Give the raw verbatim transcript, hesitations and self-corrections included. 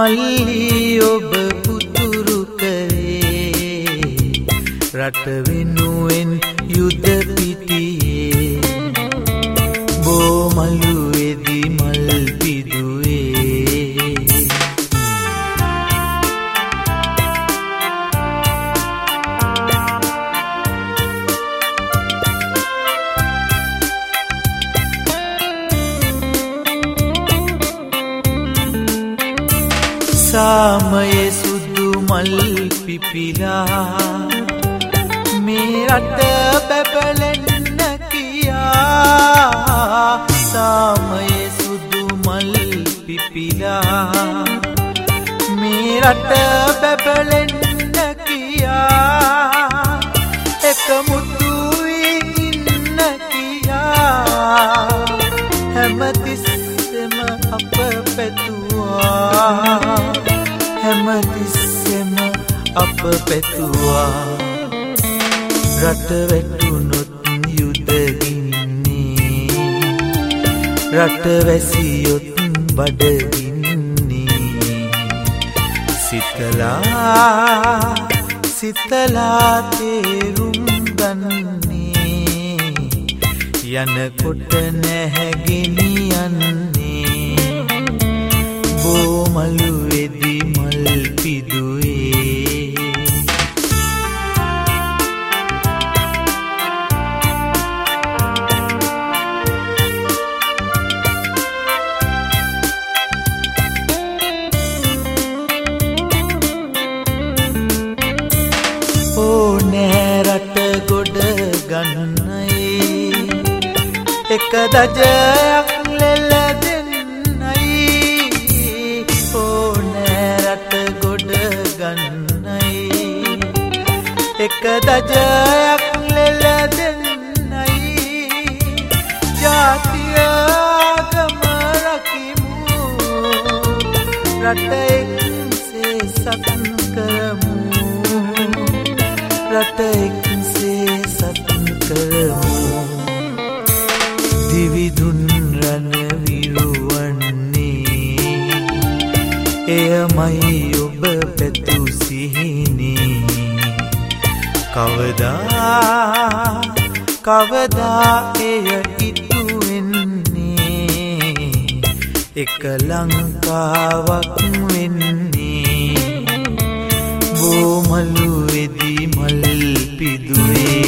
මල්ලි ඔබ පුතුරු කරේ රට වෙනුවෙන් යුද පිටියේ බෝමළුවේදී මල් පිදුවේ සාමයේ සුදු මල් පිපිලා මේ රට බබලෙන්න කියා සාමයේ සුදු මල් පිපිලා මේ රට බබලෙන්න කියා එකමුතුයි ඉන්න කියා හැමතිස්සෙම අප පැතුවා හැමතිස්සෙම අප පැතුවා රට වැටුනොත් යුදගින්නේ රට වැසියොත් බඩගින්නේ සිතලා සිතලා තේරුම් ගන්නේ යනකොට නැහැගෙනියන්නේ බෝමළුවේදී මල් පිදුවේ ඕනෑ රට ගොඩ ගන්නයි එක දජයක් ලෙල දෙන්නයි ඕනෑ රට ගොඩ ගන්නයි එක දජයක් ලෙල දෙන්නයි ජාතිය ආගම රකිමු රට එක්සේ සතුන් කරමු රට එක්සේ සතුන් කරමු දිවිදුන් රණ විරුවන්නේ එයමයි ඔබ පැතු සිහිනේ කවදා කවදා එය ඉටු වෙන්නේ එක ලංකාවක් වෙන්නේ බෝමළුවේදී මල් පිදුවේ